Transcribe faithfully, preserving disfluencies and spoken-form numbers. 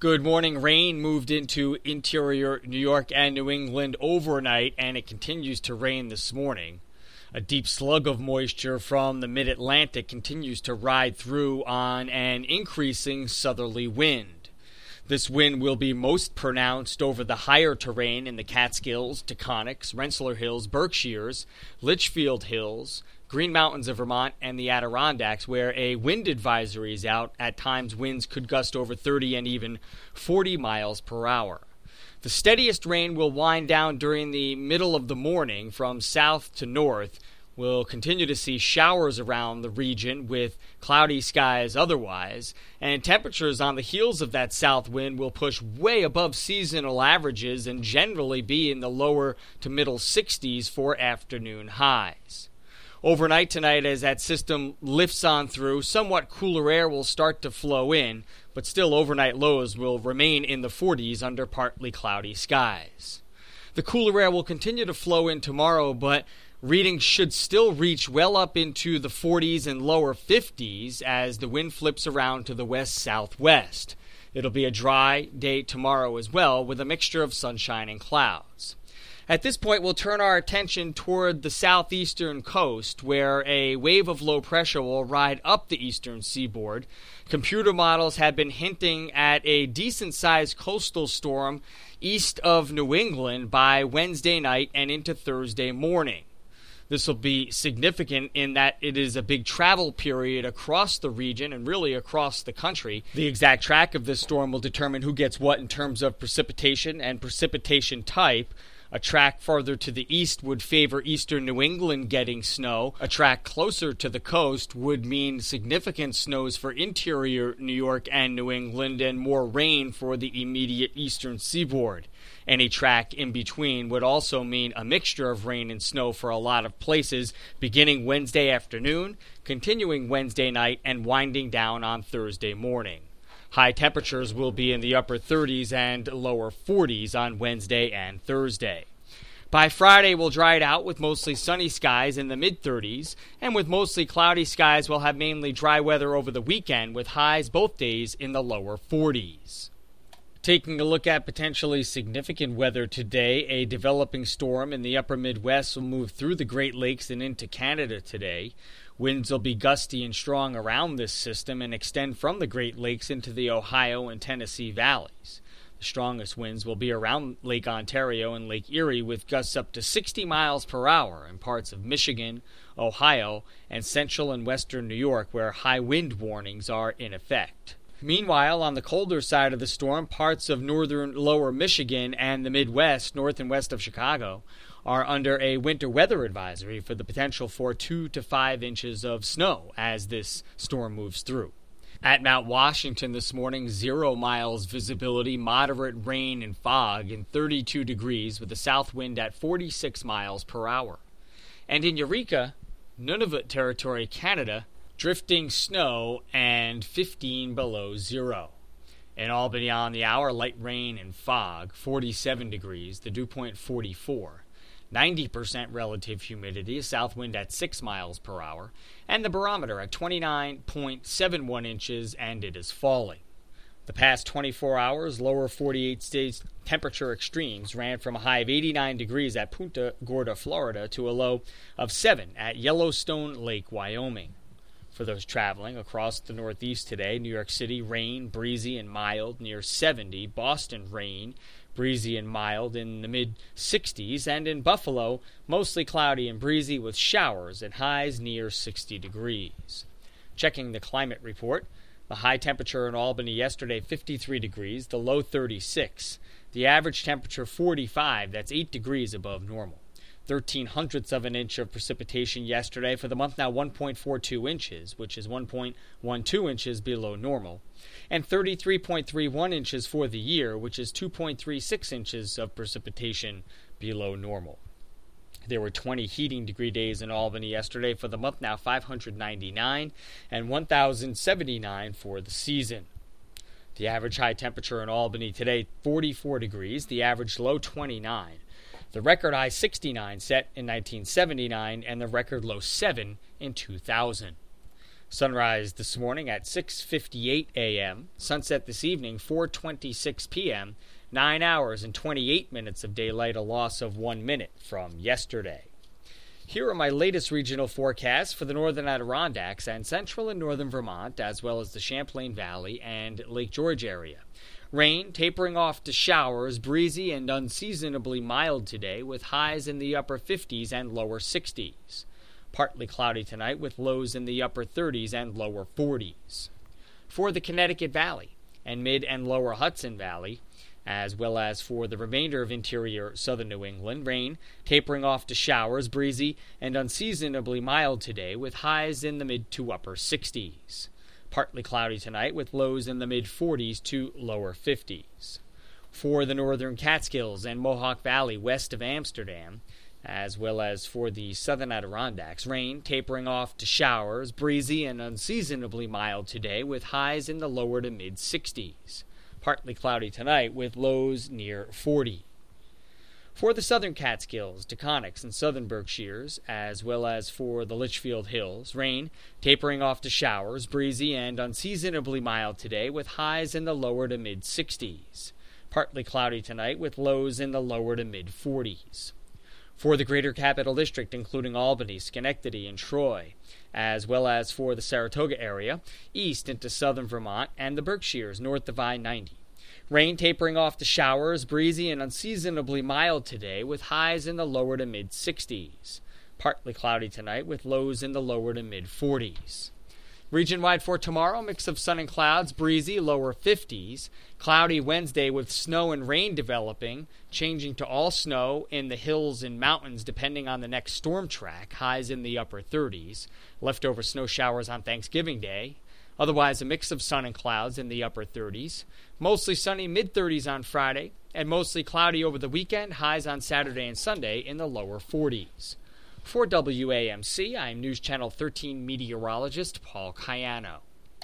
Good morning. Rain moved into interior New York and New England overnight, and it continues to rain this morning. A deep slug of moisture from the mid-Atlantic continues to ride through on an increasing southerly wind. This wind will be most pronounced over the higher terrain in the Catskills, Taconics, Rensselaer Hills, Berkshires, Litchfield Hills, Green Mountains of Vermont, and the Adirondacks, where a wind advisory is out. At times, winds could gust over thirty and even forty miles per hour. The steadiest rain will wind down during the middle of the morning from south to north. We'll continue to see showers around the region with cloudy skies otherwise, and temperatures on the heels of that south wind will push way above seasonal averages and generally be in the lower to middle sixties for afternoon highs. Overnight tonight, as that system lifts on through, somewhat cooler air will start to flow in, but still overnight lows will remain in the forties under partly cloudy skies. The cooler air will continue to flow in tomorrow, but readings should still reach well up into the forties and lower fifties as the wind flips around to the west-southwest. It'll be a dry day tomorrow as well, with a mixture of sunshine and clouds. At this point, we'll turn our attention toward the southeastern coast, where a wave of low pressure will ride up the eastern seaboard. Computer models have been hinting at a decent-sized coastal storm east of New England by Wednesday night and into Thursday morning. This will be significant in that it is a big travel period across the region and really across the country. The exact track of this storm will determine who gets what in terms of precipitation and precipitation type. A track farther to the east would favor eastern New England getting snow. A track closer to the coast would mean significant snows for interior New York and New England and more rain for the immediate eastern seaboard. Any track in between would also mean a mixture of rain and snow for a lot of places, beginning Wednesday afternoon, continuing Wednesday night, and winding down on Thursday morning. High temperatures will be in the upper thirties and lower forties on Wednesday and Thursday. By Friday, we'll dry it out with mostly sunny skies in the mid-thirties, and with mostly cloudy skies, we'll have mainly dry weather over the weekend with highs both days in the lower forties. Taking a look at potentially significant weather today, a developing storm in the upper Midwest will move through the Great Lakes and into Canada today. Winds will be gusty and strong around this system and extend from the Great Lakes into the Ohio and Tennessee valleys. The strongest winds will be around Lake Ontario and Lake Erie, with gusts up to sixty miles per hour in parts of Michigan, Ohio, and central and western New York, where high wind warnings are in effect. Meanwhile, on the colder side of the storm, parts of northern lower Michigan and the Midwest, north and west of Chicago, are under a winter weather advisory for the potential for two to five inches of snow as this storm moves through. At Mount Washington this morning, zero miles visibility, moderate rain and fog, and thirty-two degrees with a south wind at forty-six miles per hour. And in Eureka, Nunavut Territory, Canada, drifting snow and fifteen below zero. In Albany on the hour, light rain and fog, forty-seven degrees, the dew point forty-four. ninety percent relative humidity, a south wind at six miles per hour, and the barometer at twenty-nine point seven one inches, and it is falling. The past twenty-four hours, lower forty-eight states temperature extremes ran from a high of eighty-nine degrees at Punta Gorda, Florida, to a low of seven at Yellowstone Lake, Wyoming. For those traveling across the Northeast today, New York City, rain, breezy and mild, near seventy. Boston, rain, breezy and mild in the mid-sixties. And in Buffalo, mostly cloudy and breezy with showers and highs near sixty degrees. Checking the climate report, the high temperature in Albany yesterday, fifty-three degrees, the low thirty-six. The average temperature, forty-five, that's eight degrees above normal. thirteen hundredths of an inch of precipitation yesterday. For the month now, one point four two inches, which is one point one two inches below normal. And thirty-three point three one inches for the year, which is two point three six inches of precipitation below normal. There were twenty heating degree days in Albany yesterday. For the month now, five hundred ninety-nine, and one thousand seventy-nine for the season. The average high temperature in Albany today, forty-four degrees. The average low, twenty-nine. The record high, sixty-nine, set in nineteen seventy-nine, and the record low, seven in two thousand. Sunrise this morning at six fifty-eight a.m., sunset this evening four twenty-six p.m., nine hours and twenty-eight minutes of daylight, a loss of one minute from yesterday. Here are my latest regional forecasts for the northern Adirondacks and central and northern Vermont, as well as the Champlain Valley and Lake George area. Rain tapering off to showers, breezy and unseasonably mild today, with highs in the upper fifties and lower sixties. Partly cloudy tonight with lows in the upper thirties and lower forties. For the Connecticut Valley and mid and lower Hudson Valley, as well as for the remainder of interior southern New England, rain tapering off to showers, breezy and unseasonably mild today with highs in the mid to upper sixties. Partly cloudy tonight with lows in the mid forties to lower fifties. For the northern Catskills and Mohawk Valley west of Amsterdam, as well as for the southern Adirondacks, rain tapering off to showers, breezy and unseasonably mild today with highs in the lower to mid sixties. Partly cloudy tonight with lows near forty. For the southern Catskills, Taconics, and southern Berkshires, as well as for the Litchfield Hills, rain tapering off to showers, breezy and unseasonably mild today with highs in the lower to mid sixties. Partly cloudy tonight with lows in the lower to mid forties. For the Greater Capital District, including Albany, Schenectady, and Troy, as well as for the Saratoga area, east into southern Vermont, and the Berkshires north of I ninety. Rain tapering off to showers, breezy and unseasonably mild today, with highs in the lower to mid sixties. Partly cloudy tonight, with lows in the lower to mid forties. Region-wide for tomorrow, mix of sun and clouds, breezy, lower fifties. Cloudy Wednesday with snow and rain developing, changing to all snow in the hills and mountains depending on the next storm track, highs in the upper thirties. Leftover snow showers on Thanksgiving Day. Otherwise, a mix of sun and clouds in the upper thirties. Mostly sunny mid-thirties on Friday, and mostly cloudy over the weekend, highs on Saturday and Sunday in the lower forties. For W A M C, I'm News Channel thirteen meteorologist Paul Cayano.